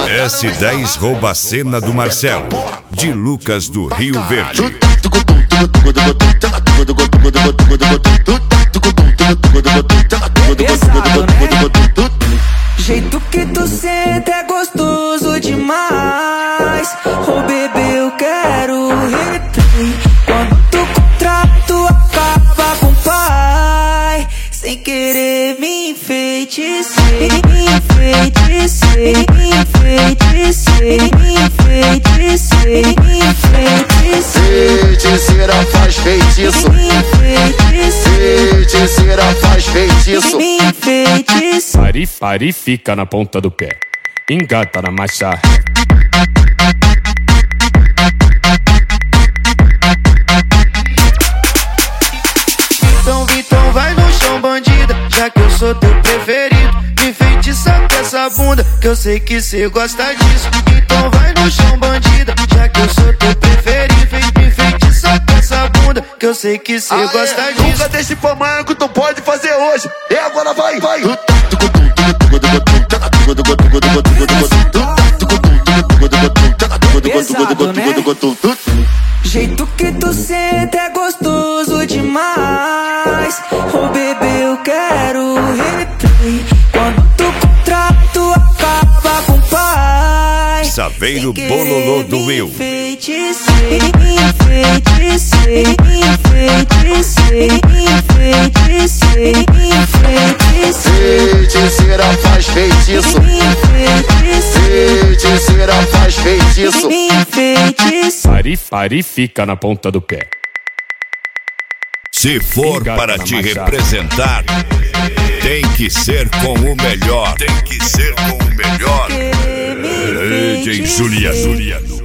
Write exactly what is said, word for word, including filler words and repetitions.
S dez rouba a cena do Marcelo, de Lucas do Rio Verde. Pesado, né? Jeito que tu senta é gostoso demais. Oh bebê, eu quero replay. Quando tu contrato acaba com o pai, sem querer me enfeitecei, me enfeitecei, me enfeitecei, me enfeitecei, me enfeitecei. Feiticeira faz feitiço, Me enfeitecei, feiticeira faz feitiço. me enfeitecei. Pare, pare, fica na ponta do pé, engata na marcha. Então, então vai no chão, bandida, já que eu sou teu preferido. Me feitiça com essa bunda, que eu sei que cê gosta disso. Então vai no chão, bandida, já que eu sou teu preferido. Me feitiça com essa bunda, que eu sei que cê Ah, gosta é? disso. Nunca deixe pra amanhã que tu pode fazer hoje. E agora vai, vai. Pesado, né? Jeito que tu senta é gostoso demais. Oh bebê, eu quero replay. Quando tu contrato acaba com o pai, Saveiro sem querer Bololô do me Will. enfeitecei, me enfeitecei, me enfeitecei, me enfeitecei, me enfeitecei. Feiticeira faz feitiço, Me enfeitecei, feiticeira faz feitiço. me enfeitecei. Pare, pare, fica na ponta do pé. Se for Engata para na te machada. representar, tem que ser com o melhor. Tem que ser com o melhor. Querer me D J enfeitecer. Julia, Juliano.